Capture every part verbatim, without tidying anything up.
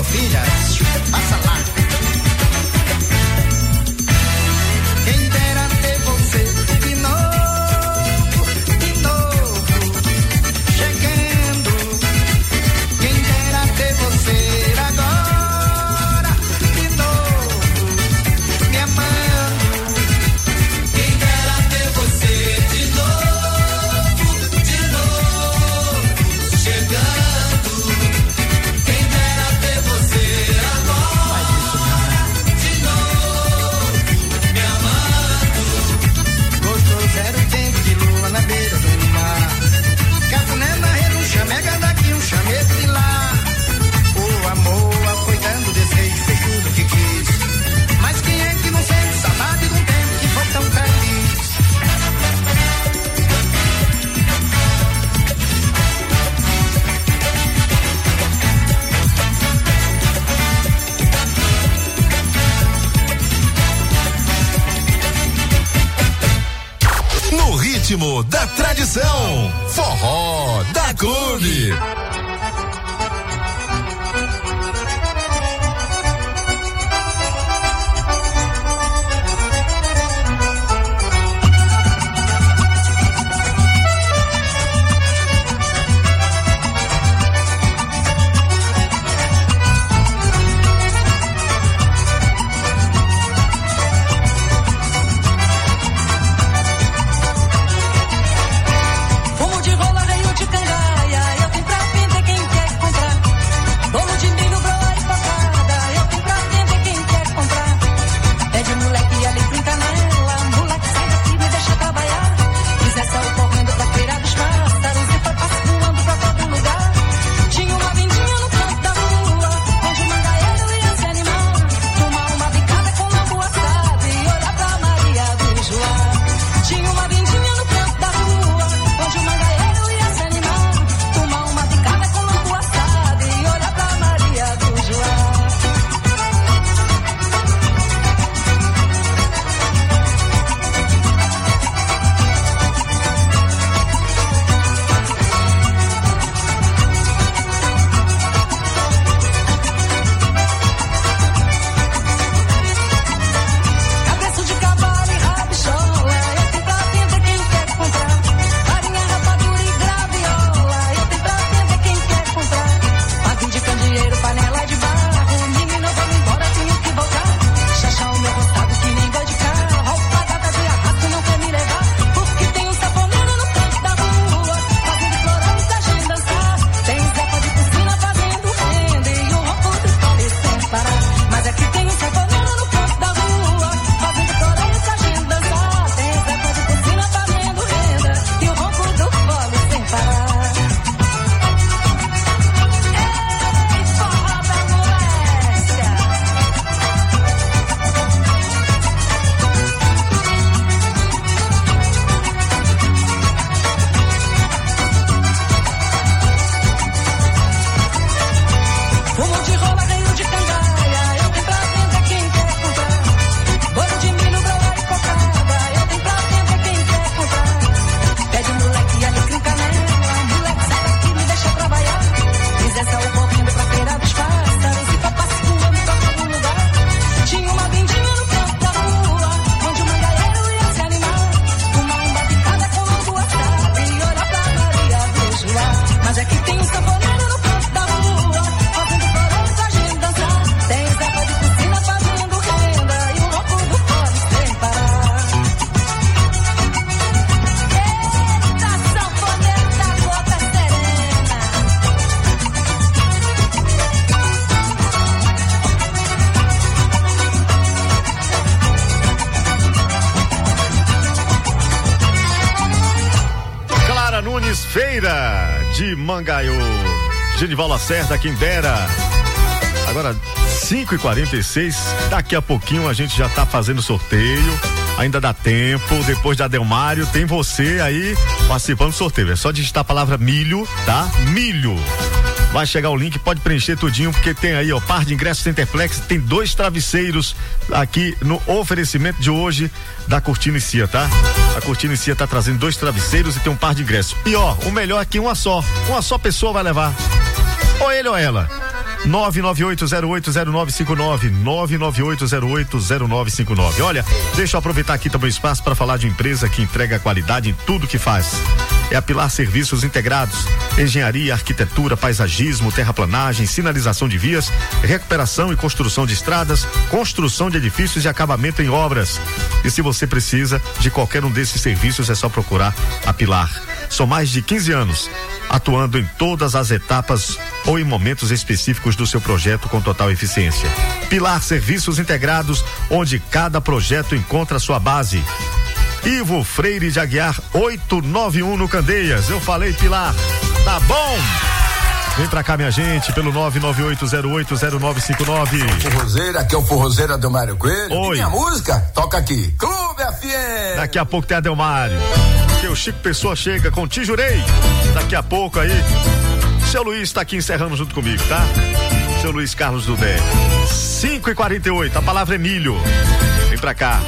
filha, passa lá. Quem dera ter você de novo, de novo, chegando. Quem dera ter você agora, de novo, me amando. Quem dera ter você de novo, de novo, chegando. Quem dera ter você agora, de novo, me amando. Gostoso era o tempo de lua na beira do mar. Cafuné na rede, um chamega daqui, um chamego de lá. O amor foi dando desejo, fez tudo que quis. Mas quem é que não sente saudade de um tempo que foi tão feliz? No ritmo da tradição, forró da clube. Fumo de rola, veio de cangaia, eu tenho pra vender quem quer comprar. Bolo de milho, broa e cocada, eu tenho pra vender quem quer comprar. Pede moleque ali com canela, moleque sai daqui, me deixa trabalhar. Quiser saiu correndo pra feira dos pássaros e foi passeando pra todo lugar. Tinha uma vendinha no canto da rua, onde o mangaeiro ia se animar. Tomar uma bicada com lambu assado e olhar pra Maria do Joá. Tinha uma vendinha no canto da rua, onde o mangaeiro ia se animar. Tomar uma bicada com lambu assado e olhar pra Maria do Joá. Cabeça de cavalo e rabichola, eu tenho pra vender quem quer comprar. Farinha, rapadura e graviola, eu tenho pra vender quem quer comprar. Paguinho de candeeiro, panela de barro, menino, eu vou embora, tenho que voltar. Chachar o meu roçado que nem boi de carro, alpargata de arrasto não quer me levar. Porque tem um saponeiro no canto da rua, fazendo florão pra gente dançar. Tem zepa de piscina fazendo renda e o ronco do fole sem parar. Mas aqui tem um saponeiro no canto da rua, fazendo florão pra gente dançar. Tem zepa de piscina fazendo renda e o ronco do fole sem parar. Ei, forró da moléstia! Fumo de rola, veio de cangaia, eu tenho pra vender quem quer comprar. Bolo de milho, broa e cocada, eu tenho pra vender quem quer comprar. Pede moleque ali com canela, moleque sai daqui, me deixa trabalhar. Quiser saiu correndo pra feira dos pássaros e foi passeando pra todo lugar. Tinha uma vendinha no canto da rua, onde o mangaeiro ia se animar. Tomar uma bicada com lambu assado e olhar pra Maria do Joá. Mas aqui tem um sanfoneiro no canto da rua, fazendo florão pra gente dançar. Tem zepa de piscina fazendo renda e o ronco do fole sem parar. Eita, sanfoneiro da boca serena. Clara Nunes Feira, de Mangaiô. Genival Lacerda, quem dera. Agora, cinco e quarenta e seis, daqui a pouquinho a gente já tá fazendo sorteio. Ainda dá tempo, depois da Delmário, tem você aí participando do sorteio. É só digitar a palavra milho, tá? Milho. Vai chegar o link, pode preencher tudinho, porque tem aí, ó, par de ingressos Centerplex, tem dois travesseiros aqui no oferecimento de hoje da Cortina e Cia, tá? A Cortina e Cia tá trazendo dois travesseiros e tem um par de ingressos. E ó, o melhor é que uma só, uma só pessoa vai levar. Ou ele ou ela. nove nove oito zero oito zero nove cinco nove, nove nove oito zero oito zero nove cinco nove. Olha, deixa eu aproveitar aqui também o espaço para falar de empresa que entrega qualidade em tudo que faz. É a Pilar Serviços Integrados, engenharia, arquitetura, paisagismo, terraplanagem, sinalização de vias, recuperação e construção de estradas, construção de edifícios e acabamento em obras. E se você precisa de qualquer um desses serviços, é só procurar a Pilar. São mais de quinze anos atuando em todas as etapas ou em momentos específicos do seu projeto com total eficiência. Pilar Serviços Integrados, onde cada projeto encontra sua base. Ivo Freire de Aguiar oitocentos e noventa e um no Candeias. Eu falei Pilar, tá bom? Vem pra cá, minha gente, pelo nove nove oito zero oito zero nove cinco nove. Forrozeira, aqui é o Forrozeira Adelmário Coelho. Oi. E minha música toca aqui, Clube F M. Daqui a pouco tem Adelmário, porque o Chico Pessoa chega com Te Jurei. Daqui a pouco aí, seu Luiz tá aqui encerrando junto comigo, tá? Seu Luiz Carlos Dudé. cinco e quarenta e oito, a palavra é milho. Vem pra cá.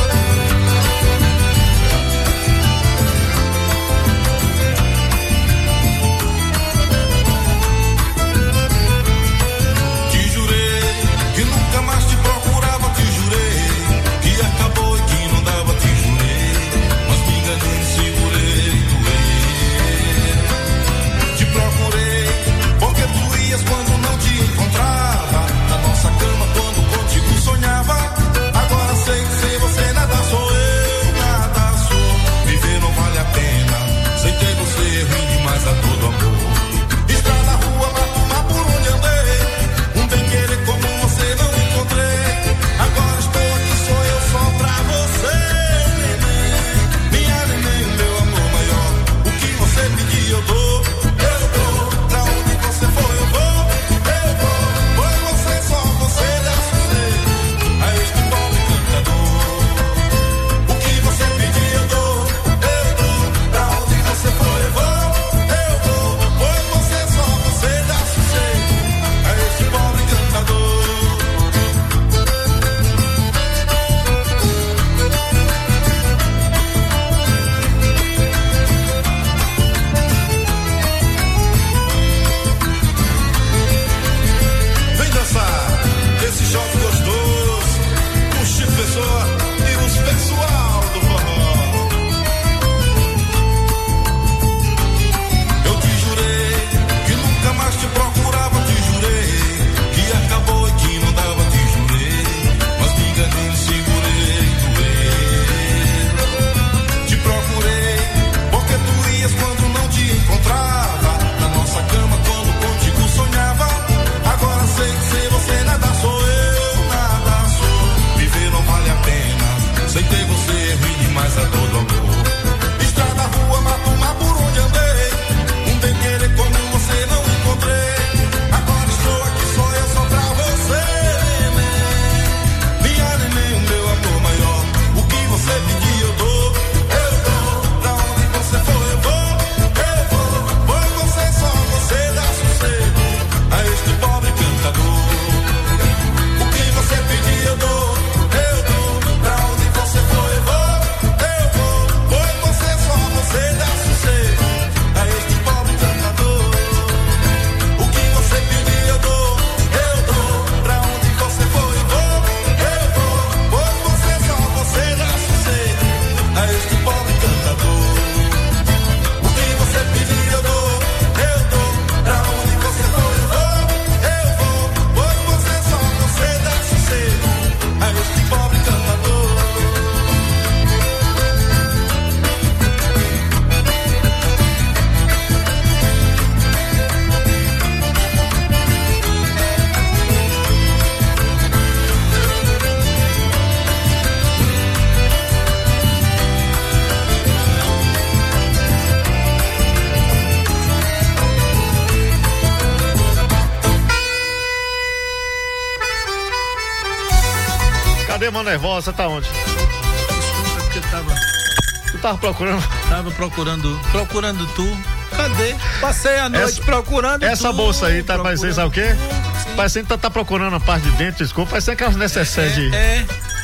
Cadê, mano nervosa? Tá onde? Desculpa, porque eu tava. Tu tava procurando? Tava procurando. Procurando tu. Cadê? Passei a noite essa, procurando Essa tu, bolsa aí tá parecendo, sabe o quê? Sim. Parecendo que tá, tá procurando a parte de dentro, desculpa. Parecendo aquelas necessárias de. É.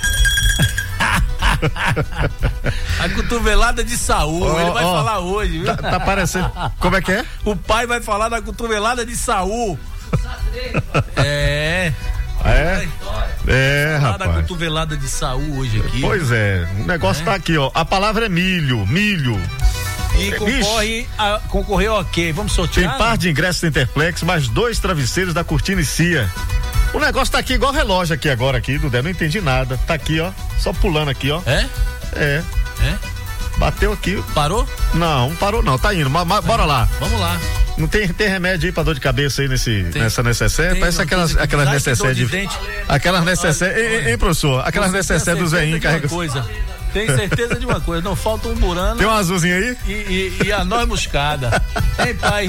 A cotovelada de Saul, oh, ele vai oh, falar hoje, viu? Tá, tá parecendo. Como é que é? O pai vai falar da cotovelada de Saul. É. É? É, Da rapaz. cotovelada de Saul hoje aqui. Pois é, o negócio É. tá aqui, ó. A palavra é milho, milho. E concorre a, concorreu a quê? Vamos Tem sortear? par de ingressos da Interplex, mais dois travesseiros da Cortina e Cia. O negócio tá aqui igual relógio aqui agora, aqui, Dudé, não entendi nada. Tá aqui, ó, só pulando aqui, ó. É? É. É? Bateu aqui. Parou? Não, não parou não, tá indo, mas, mas bora lá. Vamos lá. Não tem, tem remédio aí pra dor de cabeça aí nesse, Tem. nessa necessaire? Tem, Parece não, aquelas, tem- aquelas Ai, que dor necessaire de de... dente. Aquelas necessaire, Olha, hein, hein, professor? Aquelas Você necessaire tem dos certeza veinhos de uma carregam. coisa. Tem certeza de uma coisa, não falta um burano. Tem uma azulzinha aí? E, e, e a noz moscada. Hein, pai?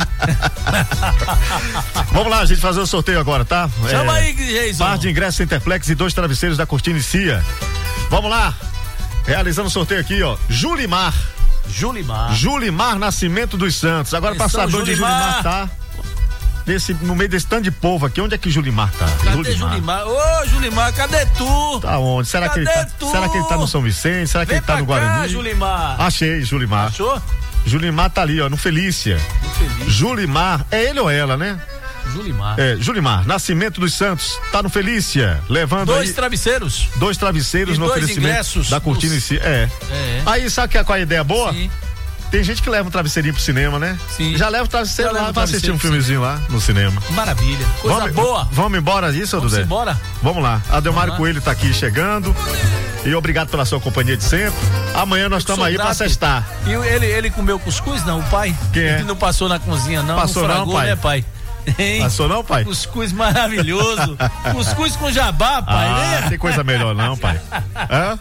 Vamos lá, a gente fazer o sorteio agora, tá? Chama É, aí, Jason. Par de ingressos Interplex e dois travesseiros da Cortina e Cia. Vamos lá. Realizando o sorteio aqui, ó. Julimar. Julimar. Julimar Nascimento dos Santos. Agora pra Atenção, saber onde Julimar. Julimar tá. Nesse, no meio desse tanto de povo aqui, onde é que Julimar tá? Cadê Julimar? Ô, Julimar, cadê tu? Tá onde? Será que, ele Cadê tá, tu? será que ele tá no São Vicente? Será que Vem ele tá pra no cá, Guarani? Julimar. Achei, Julimar. Achou? Julimar tá ali, ó, no Felícia. Muito feliz. Julimar, é ele ou ela, né? Julimar. É, Julimar, Nascimento dos Santos, tá no Felícia, levando Dois aí travesseiros. dois travesseiros e no dois oferecimento ingressos da Cortina nos- em si. É. É. Aí sabe que, qual é a ideia boa? Sim. Tem gente que leva um travesseirinho pro cinema, né? Sim. Já leva o travesseiro Já lá leva o pra assistir um travesseiro pro filmezinho lá no cinema. Maravilha. Coisa vamos, boa. Vamos embora disso, Vamos Dudé? embora. Vamos lá. Adelmário Vamos lá. Coelho tá aqui chegando. E obrigado pela sua companhia de sempre. Amanhã nós estamos aí pra Soldado. sextar. E ele, ele comeu cuscuz, não, o pai? Quem é? Ele não passou na cozinha, não. Passou não não, fragou, pai? né, pai? Hein? Passou não, pai? Cuscuz maravilhoso. Cuscuz com jabá, pai. Ah, né? tem coisa melhor não, pai. Hã?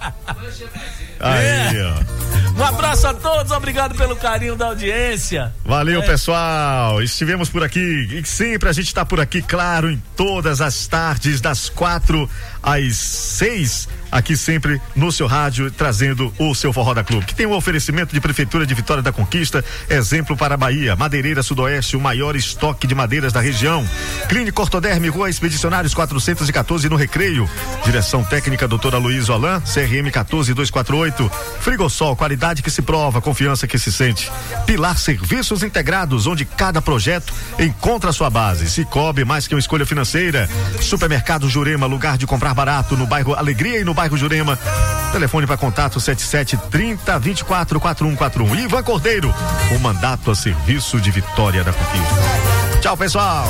Aí, ó. Um abraço a todos, obrigado pelo carinho da audiência. Valeu, É. pessoal. Estivemos por aqui e sempre a gente está por aqui, claro, em todas as tardes, das quatro às seis, aqui sempre no seu rádio, trazendo o seu Forró da Clube, que tem um oferecimento de Prefeitura de Vitória da Conquista, exemplo para a Bahia, Madeireira Sudoeste, o maior estoque de madeiras da região. Clínica Ortoderme, Rua Expedicionários quatrocentos e quatorze no Recreio. Direção técnica doutora Luiz Olan, C R M um quatro dois quatro oito. Frigosol, qualidade que se prova, confiança que se sente. Pilar Serviços Integrados, onde cada projeto encontra a sua base. Cicobi, mais que uma escolha financeira. Supermercado Jurema, lugar de comprar barato no bairro Alegria e no bairro Jurema. Telefone para contato sete sete trinta, vinte e quatro, quatro um quatro um. Ivan Cordeiro, o mandato a serviço de Vitória da Conquista. Tchau, pessoal.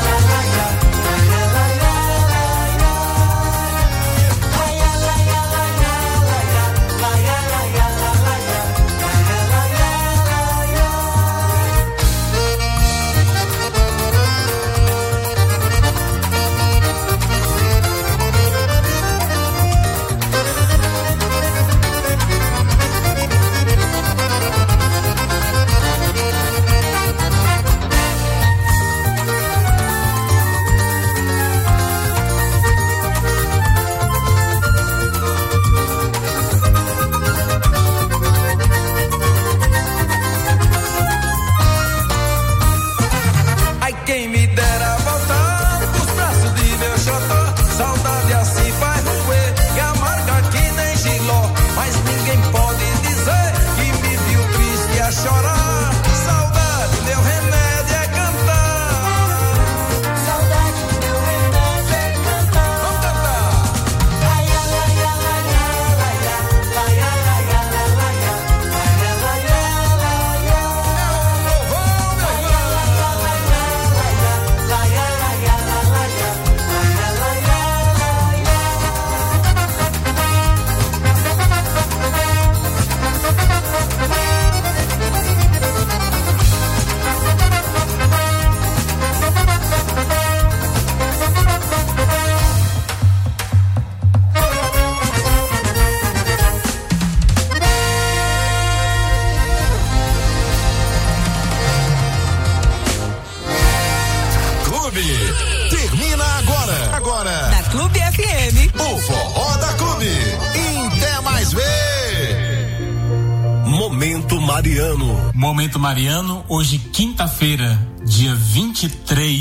Ai, quem me dera voltar pros braços de meu xodó. Saudade assim faz roer e amarga que nem giló. Mas ninguém pode dizer que me viu triste a chorar. Saudade, meu remédio é cantar. Saudade, meu remédio é cantar. Vamos cantar. Ai, ai, ai, ai, ai, ai, ai, ai, ai, ai, ai, ai, ai, ai, ai, Clube. Termina agora. Agora. Na Clube F M. O Forró da Clube. E até mais ver. Momento Mariano. Momento Mariano, hoje quinta-feira, dia vinte e três de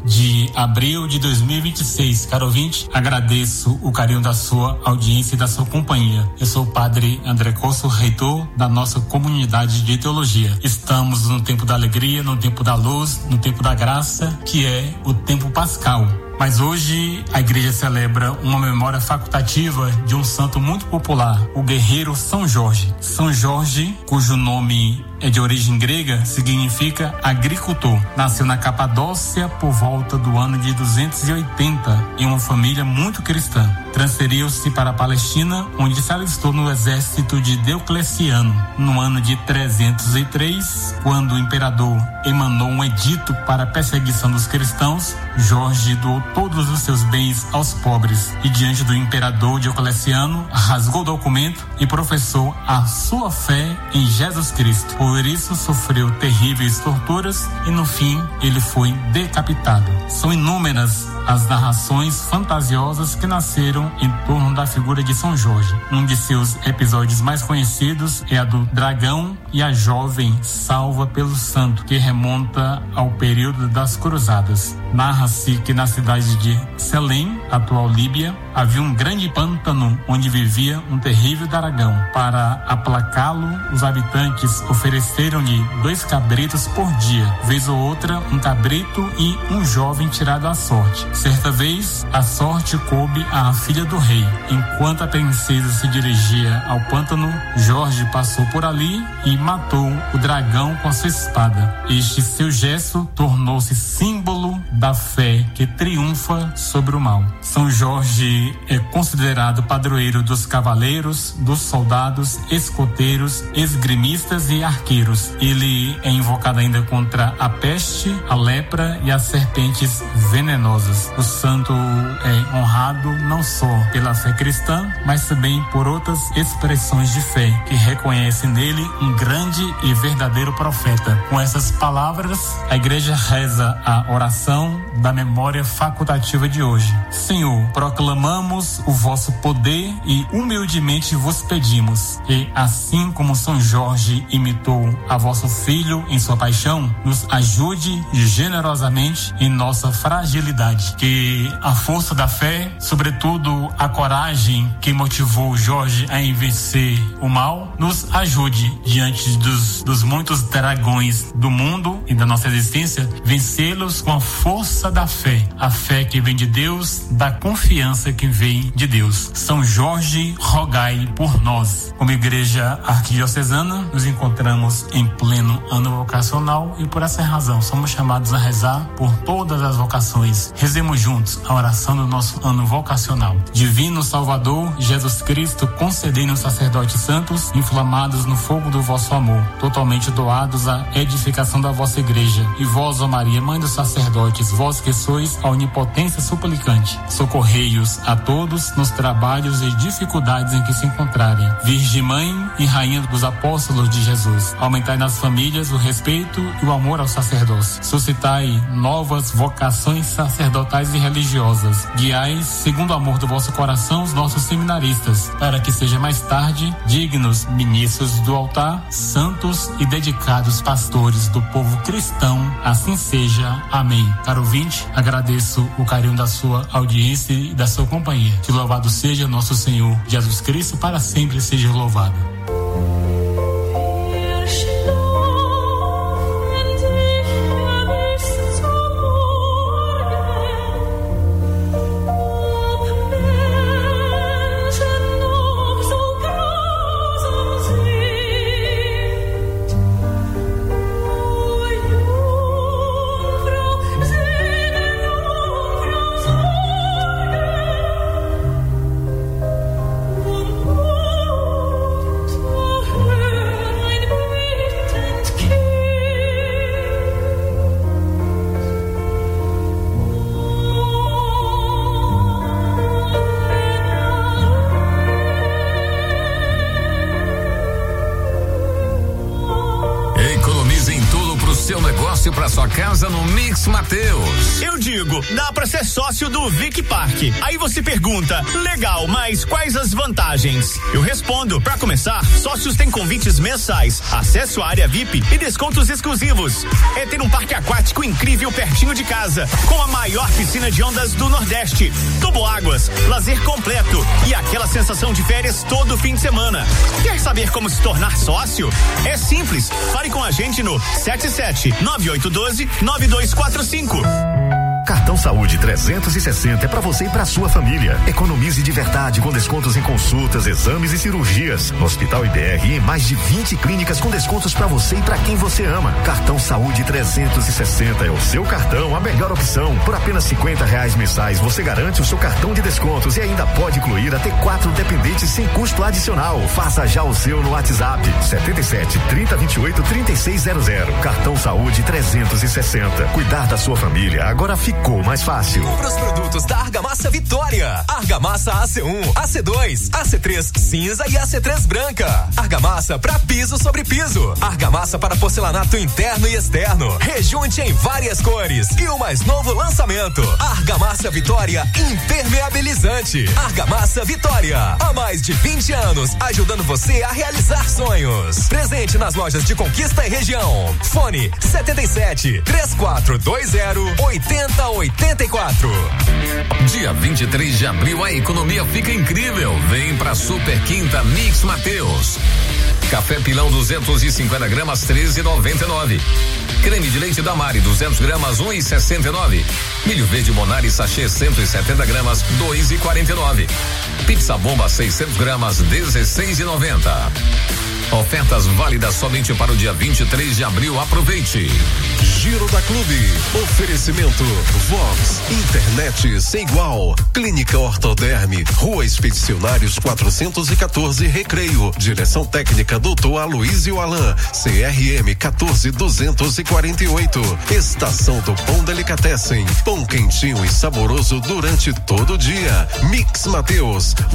de abril de dois mil e vinte e seis. Caro ouvinte, agradeço o carinho da sua audiência e da sua companhia. Eu sou o padre André Cosso, reitor da nossa comunidade de teologia. Estamos no tempo da alegria, no tempo da luz, no tempo da graça, que é o tempo pascal. Mas hoje a igreja celebra uma memória facultativa de um santo muito popular, o guerreiro São Jorge. São Jorge, cujo nome é de origem grega, significa agricultor. Nasceu na Capadócia por volta do ano de duzentos e oitenta, em uma família muito cristã. Transferiu-se para a Palestina, onde se alistou no exército de Diocleciano. No ano de trezentos e três, quando o imperador emanou um edito para a perseguição dos cristãos, Jorge doou todos os seus bens aos pobres e, diante do imperador Diocleciano, rasgou o documento e professou a sua fé em Jesus Cristo. Por isso sofreu terríveis torturas e no fim ele foi decapitado. São inúmeras as narrações fantasiosas que nasceram em torno da figura de São Jorge. Um de seus episódios mais conhecidos é a do dragão e a jovem salva pelo santo, que remonta ao período das cruzadas. Narra-se que na cidade de Selém, atual Líbia, havia um grande pântano onde vivia um terrível dragão. Para aplacá-lo, os habitantes ofereceram-lhe dois cabritos por dia, vez ou outra um cabrito e um jovem tirado à sorte. Certa vez, a sorte coube à filha do rei. Enquanto a princesa se dirigia ao pântano, Jorge passou por ali e matou o dragão com sua espada. Este seu gesto tornou-se símbolo da fé que triunfa sobre o mal. São Jorge é considerado padroeiro dos cavaleiros, dos soldados, escoteiros, esgrimistas e arqueiros. Ele é invocado ainda contra a peste, a lepra e as serpentes venenosas. O santo é honrado não só pela fé cristã, mas também por outras expressões de fé que reconhecem nele um grande e verdadeiro profeta. Com essas palavras, a igreja reza a oração da memória facultativa de hoje. Senhor, proclamamos o vosso poder e humildemente vos pedimos que, assim como São Jorge imitou a vosso filho em sua paixão, nos ajude generosamente em nossa fragilidade. Que a força da fé, sobretudo a coragem que motivou Jorge a vencer o mal, nos ajude diante dos, dos muitos dragões do mundo e da nossa existência, vencê-los com a força da fé, a fé que vem de Deus, da confiança que vem de Deus. São Jorge, rogai por nós. Como igreja arquidiocesana, nos encontramos em pleno ano vocacional e por essa razão somos chamados a rezar por todas as vocações. Rezemos juntos a oração do nosso ano vocacional. Divino Salvador, Jesus Cristo, concedei-nos sacerdotes santos, inflamados no fogo do vosso amor, totalmente doados à edificação da vossa igreja. E vós, ó Maria, mãe dos sacerdotes, vós que sois a onipotência suplicante, socorrei-os a todos nos trabalhos e dificuldades em que se encontrarem. Virgem Mãe e Rainha dos Apóstolos de Jesus, aumentai nas famílias o respeito e o amor ao sacerdócio. Suscitai novas vocações sacerdotais e religiosas. Guiai, segundo o amor do vosso coração, os nossos seminaristas, para que sejam mais tarde dignos ministros do altar, santos e dedicados pastores do povo cristão. Assim seja. Amém. Caro ouvinte, agradeço o carinho da sua audiência e da sua companhia. Que louvado seja nosso Senhor Jesus Cristo, para sempre seja louvado. Para sua casa no Mix Mateus. Eu digo, dá pra ser sócio do Vic Park. Aí você pergunta, legal, mas quais as vantagens? Eu respondo, pra começar, sócios têm convites mensais, acesso à área V I P e descontos exclusivos. É ter um parque aquático incrível pertinho de casa, com a maior piscina de ondas do Nordeste, toboáguas, lazer completo e aquela sensação de férias todo fim de semana. Quer saber como se tornar sócio? É simples, fale com a gente no sete sete nove oito um dois nove dois quatro cinco. Cartão Saúde trezentos e sessenta é para você e para sua família. Economize de verdade com descontos em consultas, exames e cirurgias. No Hospital I B R e em mais de vinte clínicas com descontos para você e para quem você ama. Cartão Saúde trezentos e sessenta é o seu cartão, a melhor opção. Por apenas cinquenta reais mensais você garante o seu cartão de descontos e ainda pode incluir até quatro dependentes sem custo adicional. Faça já o seu no WhatsApp setenta e sete, trinta, vinte e oito, trinta e seis zero zero. Cartão Saúde trezentos e sessenta. Cuidar da sua família agora fica Ficou mais fácil. Compre os produtos da Argamassa Vitória. Argamassa A C um, A C dois, A C três cinza e A C três branca. Argamassa para piso sobre piso. Argamassa para porcelanato interno e externo. Rejunte em várias cores. E o mais novo lançamento. Argamassa Vitória impermeabilizante. Argamassa Vitória. Há mais de vinte anos, ajudando você a realizar sonhos. Presente nas lojas de Conquista e região. Fone setenta e sete, três quatro dois zero, oitenta oitenta e quatro. Dia vinte e três de abril a economia fica incrível. Vem pra Super Quinta Mix Mateus. Café Pilão duzentos e cinquenta gramas treze e noventa e nove. Creme de leite Damari duzentos gramas um e sessenta e nove. Milho verde Monari sachê cento e setenta gramas dois e quarenta e nove. Pizza Bomba seiscentos gramas dezesseis e noventa. Ofertas válidas somente para o dia vinte e três de abril. Aproveite. Giro da Clube. Oferecimento Vox, internet sem igual. Clínica Ortoderme, Rua Expedicionários quatrocentos e quatorze, Recreio. Direção técnica doutor Aloísio Alain. C R M quatorze duzentos e quarenta e oito. Estação do Pão Delicatessen. Pão quentinho e saboroso durante todo o dia. Mix Mateus.